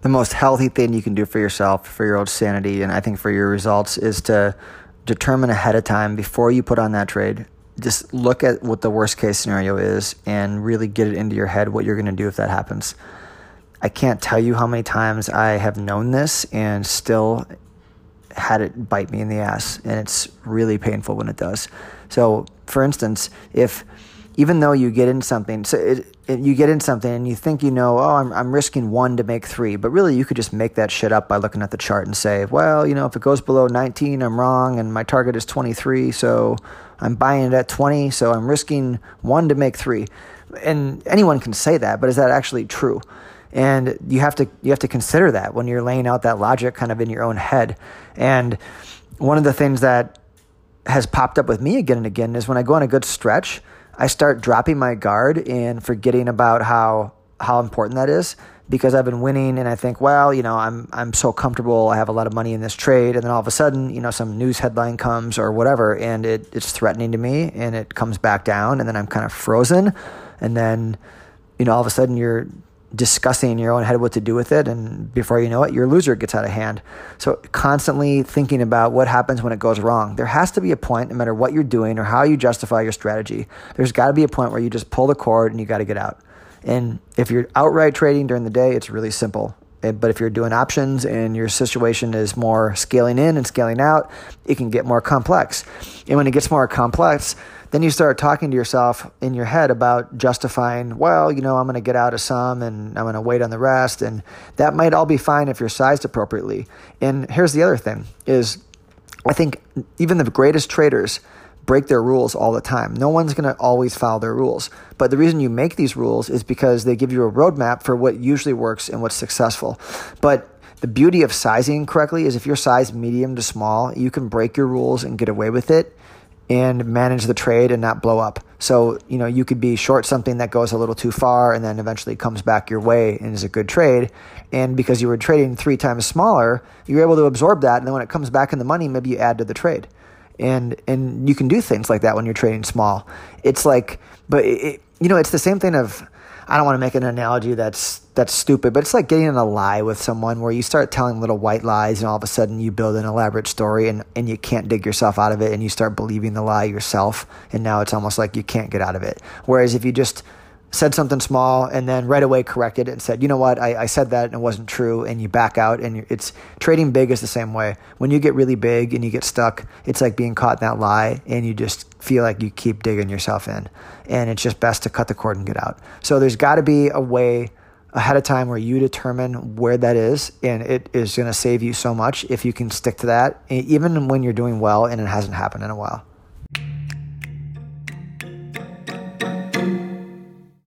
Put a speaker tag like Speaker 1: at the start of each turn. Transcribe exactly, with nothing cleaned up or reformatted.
Speaker 1: The most healthy thing you can do for yourself, for your own sanity, and I think for your results, is to determine ahead of time before you put on that trade. Just look at what the worst case scenario is and really get it into your head what you're going to do if that happens. I can't tell you how many times I have known this and still had it bite me in the ass, and it's really painful when it does. So, for instance, if even though you get in something, so it, it, you get in something and you think you know, oh, I'm I'm risking one to make three, but really you could just make that shit up by looking at the chart and say, well, you know, if it goes below nineteen, I'm wrong, and my target is twenty-three, so I'm buying it at twenty, so I'm risking one to make three. And anyone can say that, but is that actually true? And you have to you have to consider that when you're laying out that logic kind of in your own head. And one of the things that has popped up with me again and again is when I go on a good stretch, I start dropping my guard and forgetting about how how important that is, because I've been winning and I think, well, you know, I'm I'm so comfortable, I have a lot of money in this trade, and then all of a sudden, you know, some news headline comes or whatever, and it, it's threatening to me, and it comes back down, and then I'm kind of frozen, and then, you know, all of a sudden you're discussing in your own head what to do with it, and before you know it, your loser gets out of hand. So constantly thinking about what happens when it goes wrong. There has to be a point, no matter what you're doing or how you justify your strategy, there's got to be a point where you just pull the cord and you got to get out. And if you're outright trading during the day, it's really simple. But if you're doing options and your situation is more scaling in and scaling out, it can get more complex. And when it gets more complex, then you start talking to yourself in your head about justifying, well, you know, I'm going to get out of some and I'm going to wait on the rest. And that might all be fine if you're sized appropriately. And here's the other thing is, I think even the greatest traders break their rules all the time. No one's going to always follow their rules. But the reason you make these rules is because they give you a roadmap for what usually works and what's successful. But the beauty of sizing correctly is if you're sized medium to small, you can break your rules and get away with it and manage the trade and not blow up. So, you know, you could be short something that goes a little too far and then eventually comes back your way and is a good trade. And because you were trading three times smaller, you're able to absorb that. And then when it comes back in the money, maybe you add to the trade. And and you can do things like that when you're trading small. It's like, but it, you know, it's the same thing of, I don't want to make an analogy that's that's stupid, but it's like getting in a lie with someone where you start telling little white lies and all of a sudden you build an elaborate story and, and you can't dig yourself out of it and you start believing the lie yourself, and now it's almost like you can't get out of it. Whereas if you just said something small and then right away corrected it and said, you know what, I, I said that and it wasn't true, and you back out, and you, it's trading big is the same way. When you get really big and you get stuck, it's like being caught in that lie and you just feel like you keep digging yourself in, and it's just best to cut the cord and get out. So there's got to be a way ahead of time where you determine where that is, and it is going to save you so much if you can stick to that, even when you're doing well and it hasn't happened in a while.